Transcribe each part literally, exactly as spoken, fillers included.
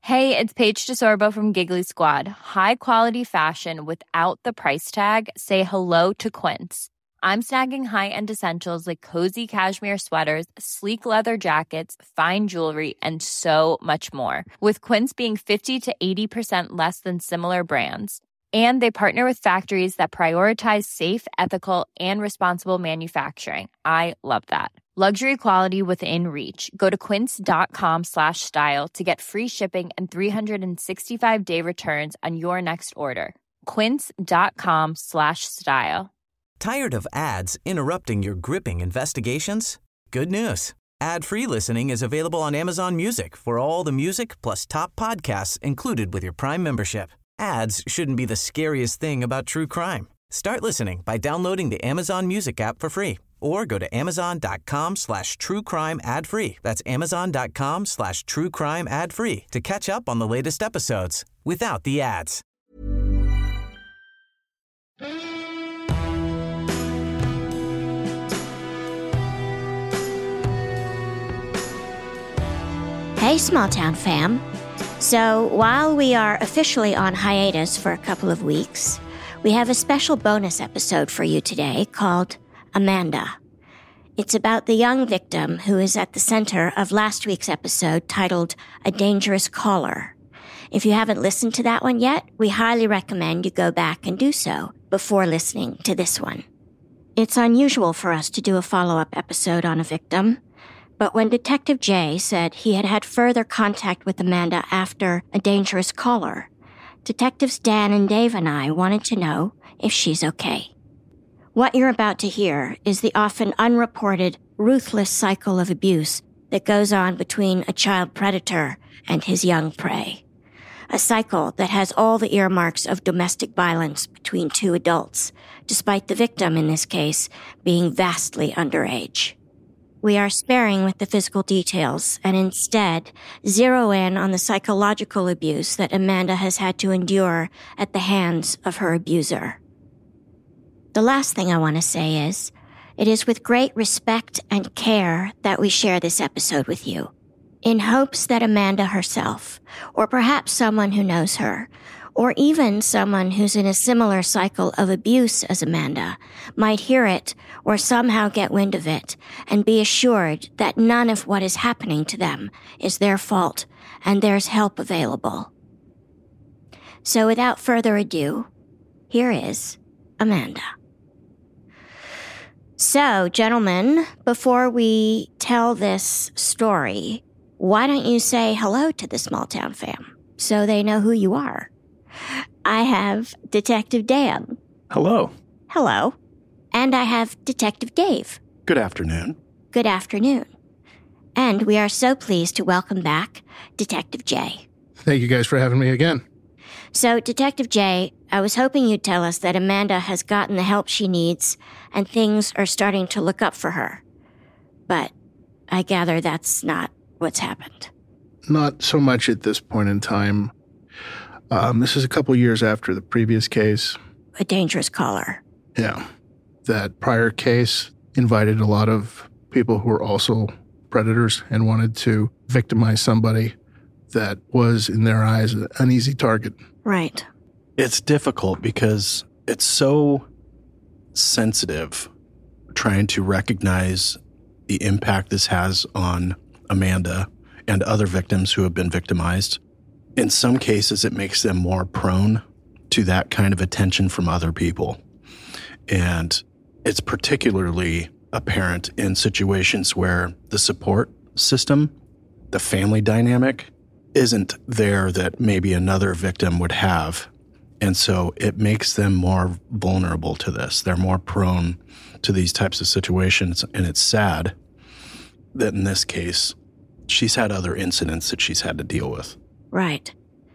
Hey, it's Paige DeSorbo from Giggly Squad. High quality fashion without the price tag. Say hello to Quince. I'm snagging high-end essentials like cozy cashmere sweaters, sleek leather jackets, fine jewelry, and so much more. With Quince being fifty to eighty percent less than similar brands. And they partner with factories that prioritize safe, ethical, and responsible manufacturing. I love that. Luxury quality within reach. Go to quince.com slash style to get free shipping and three sixty-five day returns on your next order. Quince.com slash style. Tired of ads interrupting your gripping investigations? Good news. Ad-free listening is available on Amazon Music for all the music plus top podcasts included with your Prime membership. Ads shouldn't be the scariest thing about true crime. Start listening by downloading the Amazon Music app for free or go to amazon.com slash true crime ad free. That's amazon.com slash true crime ad free to catch up on the latest episodes without the ads. Hey, Small Town fam. So while we are officially on hiatus for a couple of weeks, we have a special bonus episode for you today called Amanda. It's about the young victim who is at the center of last week's episode titled A Dangerous Caller. If you haven't listened to that one yet, we highly recommend you go back and do so before listening to this one. It's unusual for us to do a follow-up episode on a victim, but when Detective Jay said he had had further contact with Amanda after A Dangerous Caller, Detectives Dan and Dave and I wanted to know if she's okay. What you're about to hear is the often unreported, ruthless cycle of abuse that goes on between a child predator and his young prey. A cycle that has all the earmarks of domestic violence between two adults, despite the victim in this case being vastly underage. We are sparing with the physical details and instead zero in on the psychological abuse that Amanda has had to endure at the hands of her abuser. The last thing I want to say is, it is with great respect and care that we share this episode with you, in hopes that Amanda herself, or perhaps someone who knows her, or even someone who's in a similar cycle of abuse as Amanda, might hear it or somehow get wind of it and be assured that none of what is happening to them is their fault and there's help available. So without further ado, here is Amanda. So, gentlemen, before we tell this story, why don't you say hello to the Small Town fam so they know who you are? I have Detective Dan. Hello. Hello. And I have Detective Dave. Good afternoon. Good afternoon. And we are so pleased to welcome back Detective Jay. Thank you guys for having me again. So, Detective Jay, I was hoping you'd tell us that Amanda has gotten the help she needs and things are starting to look up for her. But I gather that's not what's happened. Not so much at this point in time. Um, this is a couple years after the previous case. A Dangerous Caller. Yeah. That prior case invited a lot of people who were also predators and wanted to victimize somebody that was, in their eyes, an easy target. Right. It's difficult because it's so sensitive trying to recognize the impact this has on Amanda and other victims who have been victimized. In some cases, it makes them more prone to that kind of attention from other people. And it's particularly apparent in situations where the support system, the family dynamic, isn't there that maybe another victim would have. And so it makes them more vulnerable to this. They're more prone to these types of situations. And it's sad that in this case, she's had other incidents that she's had to deal with. Right.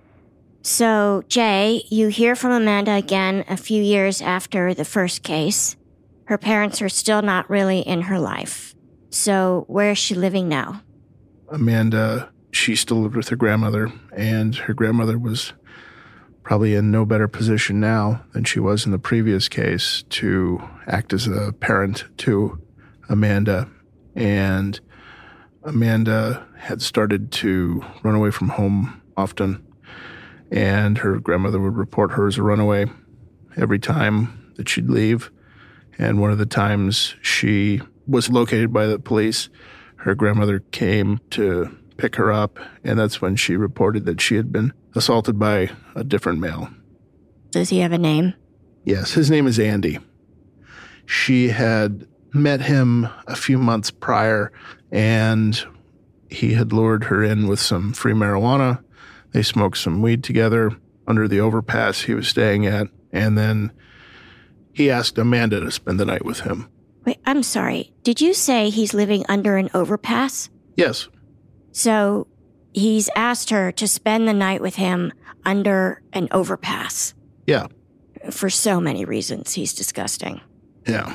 So, Jay, you hear from Amanda again a few years after the first case. Her parents are still not really in her life. So, where is she living now? Amanda, she still lived with her grandmother, and her grandmother was probably in no better position now than she was in the previous case to act as a parent to Amanda. And Amanda had started to run away from home often. And her grandmother would report her as a runaway every time that she'd leave. And one of the times she was located by the police, her grandmother came to pick her up, and that's when she reported that she had been assaulted by a different male. Does he have a name? Yes, his name is Andy. She had met him a few months prior, and he had lured her in with some free marijuana. They smoked some weed together under the overpass he was staying at, and then he asked Amanda to spend the night with him. Wait, I'm sorry. Did you say he's living under an overpass? Yes. So he's asked her to spend the night with him under an overpass. Yeah. For so many reasons. He's disgusting. Yeah.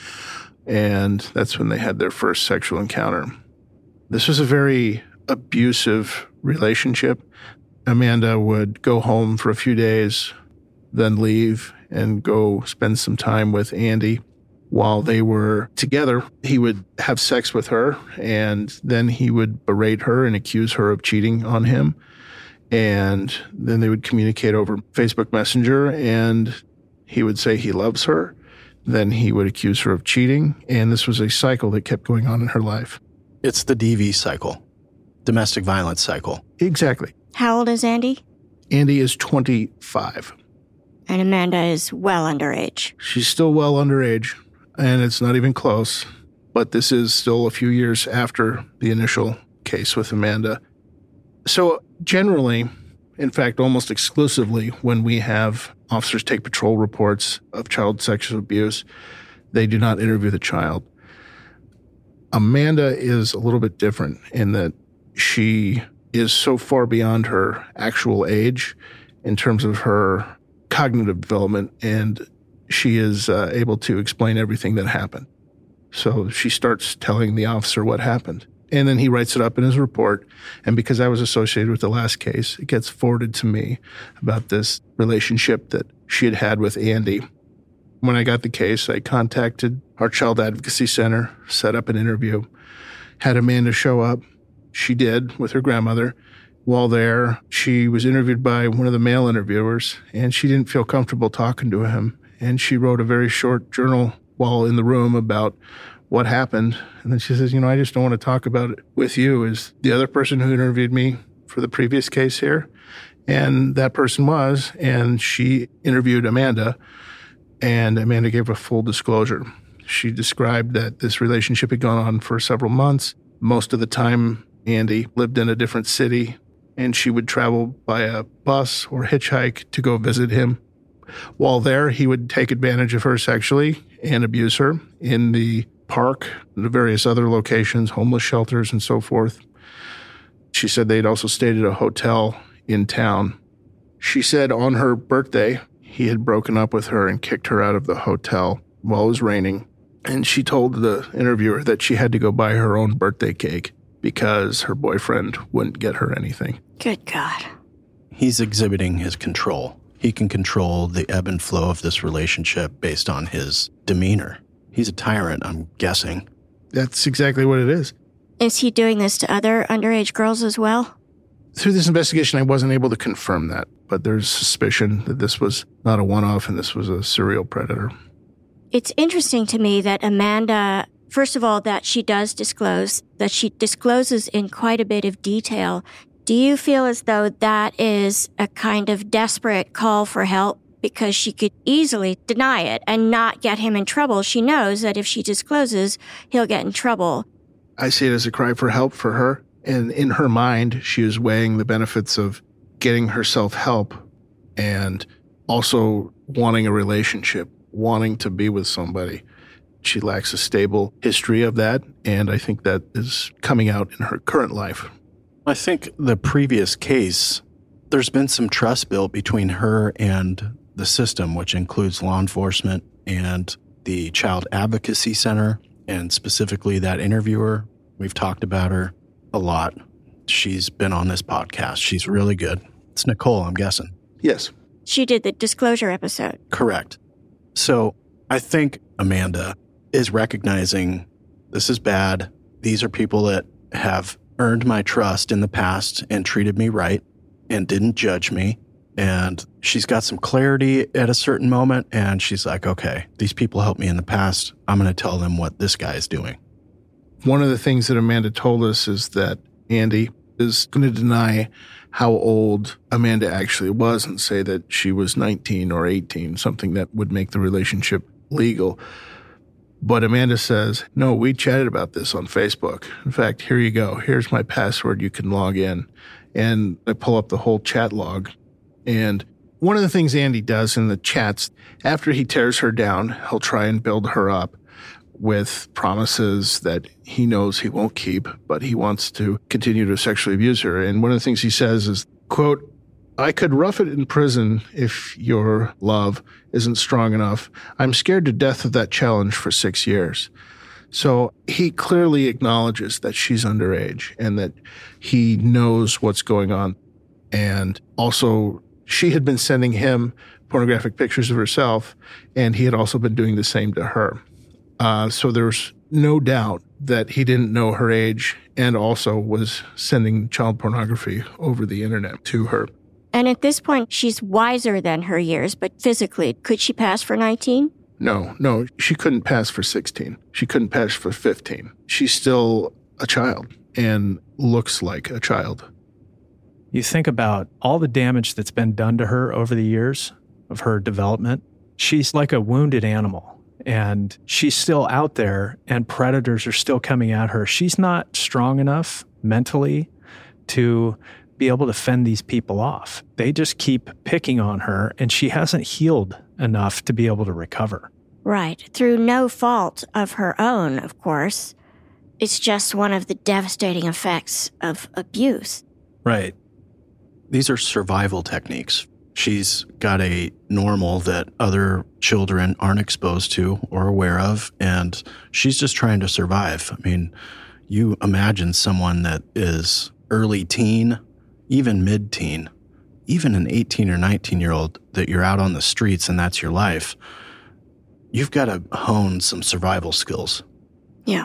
And that's when they had their first sexual encounter. This was a very abusive relationship. Amanda would go home for a few days, then leave and go spend some time with Andy. While they were together, he would have sex with her, and then he would berate her and accuse her of cheating on him. And then they would communicate over Facebook Messenger, and he would say he loves her. Then he would accuse her of cheating, and this was a cycle that kept going on in her life. It's the D V cycle, domestic violence cycle. Exactly. How old is Andy? Andy is twenty-five. And Amanda is well underage. She's still well underage, and it's not even close. But this is still a few years after the initial case with Amanda. So generally, in fact, almost exclusively, when we have officers take patrol reports of child sexual abuse, they do not interview the child. Amanda is a little bit different in that she is so far beyond her actual age in terms of her cognitive development, and she is uh, able to explain everything that happened. So she starts telling the officer what happened. And then he writes it up in his report. And because I was associated with the last case, it gets forwarded to me about this relationship that she had had with Andy. When I got the case, I contacted our Child Advocacy Center, set up an interview, had Amanda show up. She did with her grandmother. While there, she was interviewed by one of the male interviewers, and she didn't feel comfortable talking to him. And she wrote a very short journal while in the room about what happened. And then she says, you know, I just don't want to talk about it with you. Is the other person who interviewed me for the previous case here? And that person was, and she interviewed Amanda, and Amanda gave a full disclosure. She described that this relationship had gone on for several months. Most of the time, Andy lived in a different city, and she would travel by a bus or hitchhike to go visit him. While there, he would take advantage of her sexually and abuse her in the park, the various other locations, homeless shelters, and so forth. She said they'd also stayed at a hotel in town. She said on her birthday, he had broken up with her and kicked her out of the hotel while it was raining. And she told the interviewer that she had to go buy her own birthday cake because her boyfriend wouldn't get her anything. Good God. He's exhibiting his control. He can control the ebb and flow of this relationship based on his demeanor. He's a tyrant, I'm guessing. That's exactly what it is. Is he doing this to other underage girls as well? Through this investigation, I wasn't able to confirm that, but there's suspicion that this was not a one-off and this was a serial predator. It's interesting to me that Amanda, first of all, that she does disclose, that she discloses in quite a bit of detail. Do you feel as though that is a kind of desperate call for help because she could easily deny it and not get him in trouble? She knows that if she discloses, he'll get in trouble. I see it as a cry for help for her. And in her mind, she was weighing the benefits of getting herself help and also wanting a relationship, wanting to be with somebody. She lacks a stable history of that, and I think that is coming out in her current life. I think the previous case, there's been some trust built between her and the system, which includes law enforcement and the Child Advocacy Center, and specifically that interviewer. We've talked about her a lot. She's been on this podcast. She's really good. It's Nicole, I'm guessing. Yes. She did the disclosure episode. Correct. So I think Amanda is recognizing this is bad. These are people that have earned my trust in the past and treated me right. and didn't judge me. And she's got some clarity at a certain moment. And she's like, okay, these people helped me in the past. I'm going to tell them what this guy is doing. One of the things that Amanda told us is that Andy is going to deny how old Amanda actually was and say that she was nineteen or eighteen, something that would make the relationship legal. But Amanda says, no, we chatted about this on Facebook. In fact, here you go. Here's my password. You can log in. And I pull up the whole chat log. And one of the things Andy does in the chats, after he tears her down, he'll try and build her up with promises that he knows he won't keep, but he wants to continue to sexually abuse her. And one of the things he says is, quote, I could rough it in prison if your love isn't strong enough. I'm scared to death of that challenge for six years. So he clearly acknowledges that she's underage and that he knows what's going on. And also, she had been sending him pornographic pictures of herself, and he had also been doing the same to her. Uh, so there's no doubt that he didn't know her age and also was sending child pornography over the internet to her. And at this point, she's wiser than her years, but physically, could she pass for nineteen? No, no, she couldn't pass for sixteen. She couldn't pass for fifteen. She's still a child and looks like a child. You think about all the damage that's been done to her over the years of her development. She's like a wounded animal, and she's still out there, and predators are still coming at her. She's not strong enough mentally to be able to fend these people off. They just keep picking on her, and she hasn't healed enough to be able to recover. Right. Through no fault of her own, of course. It's just one of the devastating effects of abuse. Right. These are survival techniques. She's got a normal that other children aren't exposed to or aware of, and she's just trying to survive. I mean, you imagine someone that is early teen, even mid-teen, even an eighteen or nineteen-year-old that you're out on the streets and that's your life. You've got to hone some survival skills. Yeah.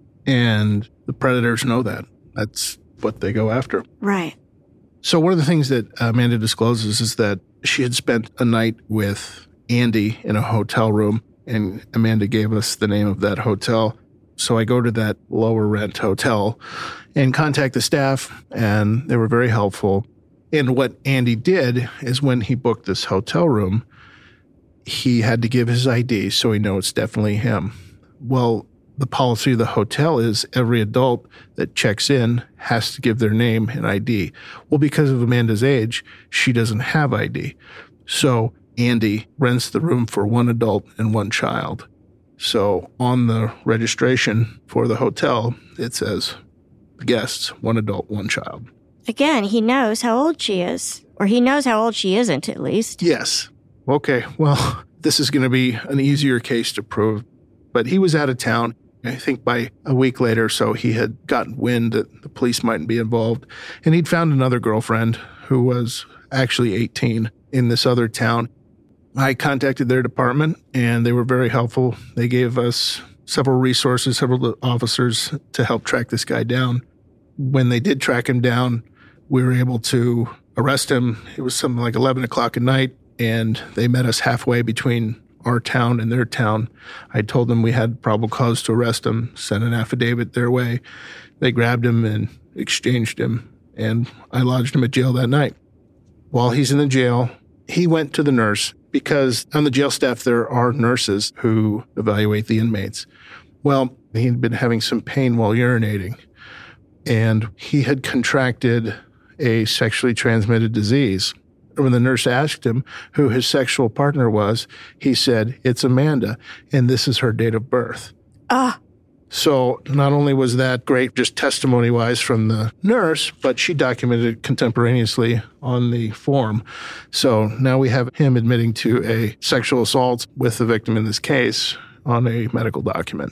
And the predators know that. That's what they go after. Right. So one of the things that Amanda discloses is that she had spent a night with Andy in a hotel room, and Amanda gave us the name of that hotel. So I go to that lower rent hotel and contact the staff, and they were very helpful. And what Andy did is when he booked this hotel room, he had to give his I D so he knows it's definitely him. Well, the policy of the hotel is every adult that checks in has to give their name and I D. Well, because of Amanda's age, she doesn't have I D. So Andy rents the room for one adult and one child. So on the registration for the hotel, it says guests, one adult, one child. Again, he knows how old she is. Or he knows how old she isn't, at least. Yes. Okay, well, this is going to be an easier case to prove. But he was out of town. I think by a week later or so, he had gotten wind that the police mightn't be involved. And he'd found another girlfriend who was actually eighteen in this other town. I contacted their department, and they were very helpful. They gave us several resources, several officers to help track this guy down. When they did track him down, we were able to arrest him. It was something like eleven o'clock at night, and they met us halfway between our town and their town. I told them we had probable cause to arrest him, sent an affidavit their way. They grabbed him and exchanged him, and I lodged him at jail that night. While he's in the jail, he went to the nurse because on the jail staff there are nurses who evaluate the inmates. Well, he'd been having some pain while urinating, and he had contracted a sexually transmitted disease. When the nurse asked him who his sexual partner was, he said, it's Amanda, and this is her date of birth. Ah. So not only was that great just testimony-wise from the nurse, but she documented it contemporaneously on the form. So now we have him admitting to a sexual assault with the victim in this case on a medical document.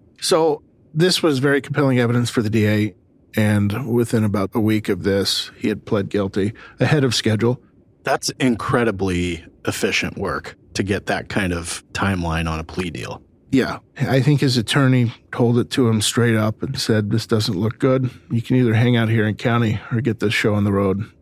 So this was very compelling evidence for the D A, and within about a week of this, he had pled guilty ahead of schedule. That's incredibly efficient work to get that kind of timeline on a plea deal. Yeah. I think his attorney told it to him straight up and said, this doesn't look good. You can either hang out here in county or get this show on the road.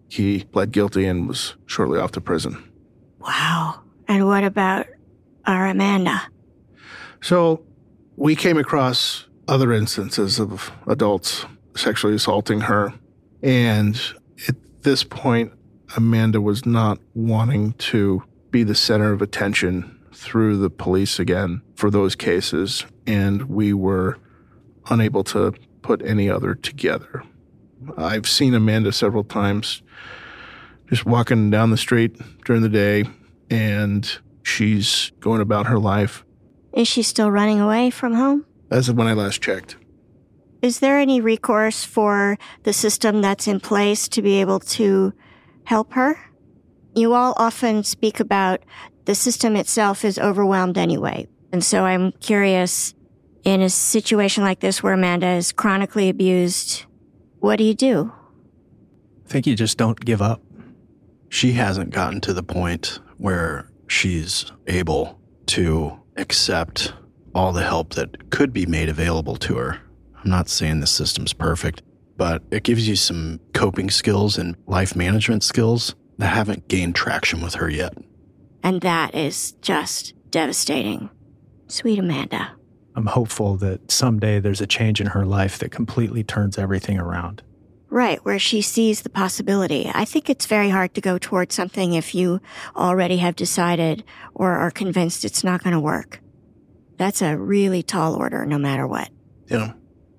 He pled guilty and was shortly off to prison. Wow. And what about our Amanda? So we came across other instances of adults sexually assaulting her. And at this point, Amanda was not wanting to be the center of attention through the police again for those cases. And we were unable to put any other together. I've seen Amanda several times just walking down the street during the day, and she's going about her life. Is she still running away from home? As of when I last checked. Is there any recourse for the system that's in place to be able to help her? You all often speak about the system itself is overwhelmed anyway. And so I'm curious, in a situation like this where Amanda is chronically abused, what do you do? I think you just don't give up. She hasn't gotten to the point where she's able to accept all the help that could be made available to her. I'm not saying the system's perfect, but it gives you some coping skills and life management skills that haven't gained traction with her yet. And that is just devastating. Sweet Amanda. I'm hopeful that someday there's a change in her life that completely turns everything around. Right, where she sees the possibility. I think it's very hard to go towards something if you already have decided or are convinced it's not going to work. That's a really tall order, no matter what. Yeah.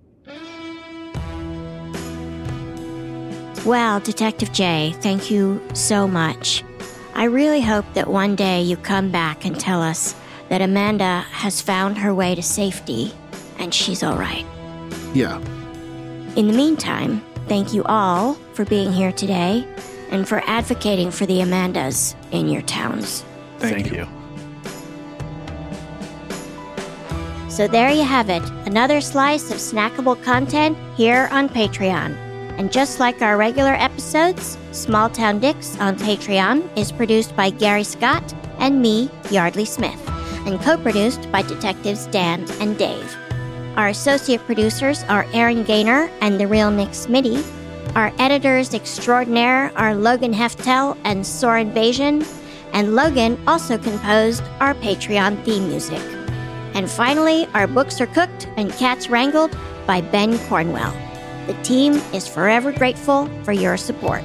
Well, Detective J, thank you so much. I really hope that one day you come back and tell us that Amanda has found her way to safety and she's all right. Yeah. In the meantime, thank you all for being here today and for advocating for the Amandas in your towns. Thank, Thank you. you. So there you have it, another slice of snackable content here on Patreon. And just like our regular episodes, Small Town Dicks on Patreon is produced by Gary Scott and me, Yardley Smith, and co-produced by Detectives Dan and Dave. Our associate producers are Aaron Gaynor and The Real Nick Smitty. Our editors extraordinaire are Logan Heftel and Soren Bajan, and Logan also composed our Patreon theme music. And finally, our books are cooked and cats wrangled by Ben Cornwell. The team is forever grateful for your support.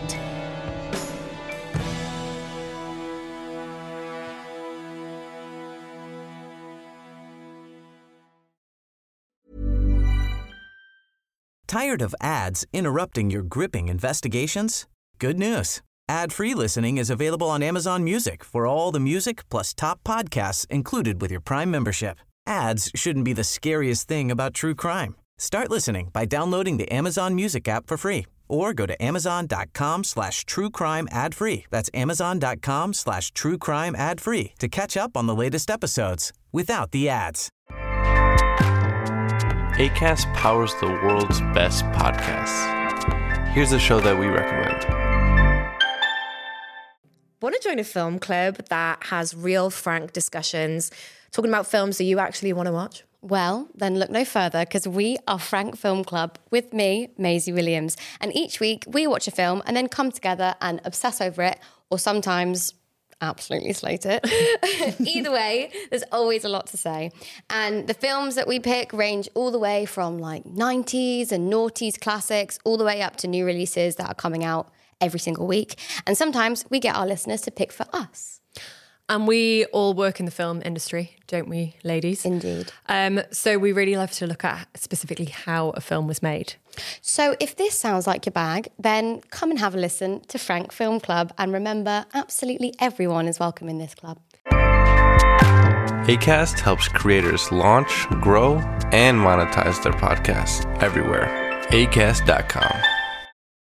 Tired of ads interrupting your gripping investigations? Good news. Ad-free listening is available on Amazon Music for all the music plus top podcasts included with your Prime membership. Ads shouldn't be the scariest thing about true crime. Start listening by downloading the Amazon Music app for free or go to amazon.com slash true crime ad free. That's amazon.com slash true crime ad free to catch up on the latest episodes without the ads. Acast powers the world's best podcasts. Here's a show that we recommend. Want to join a film club that has real, frank discussions, talking about films that you actually want to watch? Well, then look no further, because we are Frank Film Club with me, Maisie Williams. And each week we watch a film and then come together and obsess over it, or sometimes absolutely slate it. Either way, there's always a lot to say. And the films that we pick range all the way from like nineties and noughties classics, all the way up to new releases that are coming out every single week. And sometimes we get our listeners to pick for us. And we all work in the film industry, don't we, ladies? Indeed. Um, so we really love to look at specifically how a film was made. So if this sounds like your bag, then come and have a listen to Frank Film Club. And remember, absolutely everyone is welcome in this club. Acast helps creators launch, grow, and monetize their podcasts everywhere. acast dot com.